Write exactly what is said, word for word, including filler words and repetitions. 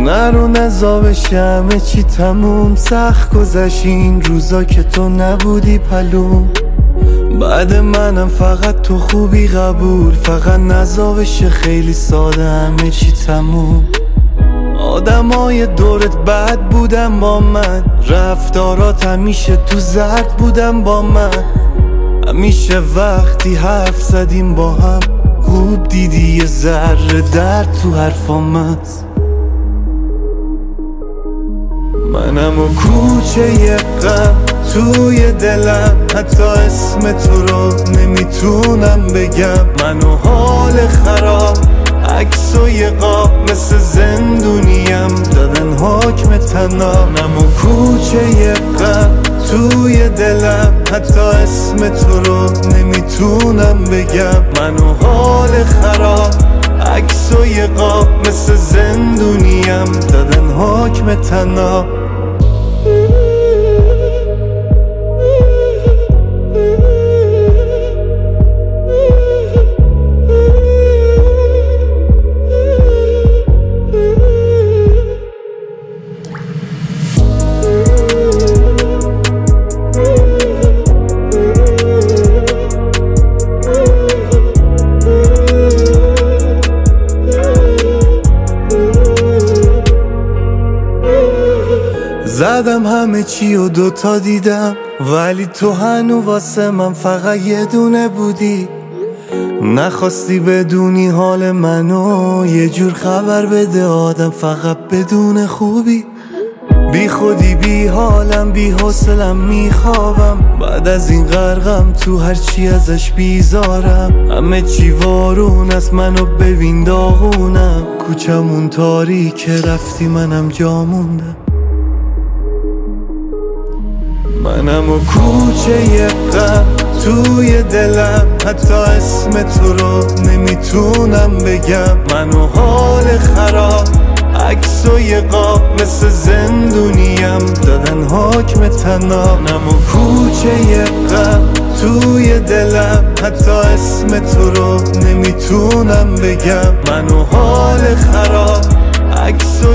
نرو نزا بشه همه چی تموم. سخت گذشت این روزا که تو نبودی پلوم. بعد منم فقط تو خوبی قبول. فقط نزا بشه خیلی ساده همه چی تموم. آدمای دورت بد بودن با من، رفتارات همیشه تو زرد بودن با من. همیشه وقتی حرف زدیم با هم خوب دیدی یه ذره درد تو حرفامت. منم و کوچه غم توی دلم، حتی اسم تو رو نمیتونم بگم. من و حال خراب عکس و یه قاب مثل زندونیم دادن حکم طناب. منم و کوچه غم توی دلم، حتی اسم تو رو نمیتونم بگم. من و حال خراب عکس و یه قاب مثل زندونیم دادن حکم طناب. زدم همه چی و دوتا دیدم، ولی تو هنو واسه من فقط یه دونه بودی. نخواستی بدونی حال منو، یه جور خبر بده آدم فقط بدون خوبی. بی خودی بی حالم بی حوصلم میخوابم، بعد از این غرقم تو هرچی ازش بیزارم. همه چی وارون است منو ببین داغونم، کوچمون تاریکه رفتی منم جا موندم. منم و کوچه غم توی دلم، حتی اسم تو رو نمیتونم بگم. من و حال خراب عکس و یه قاب مثل زندونیم دادن حکم طناب. منم و کوچه غم توی دلم، حتی اسم تو رو نمیتونم بگم. من و حال خراب عکس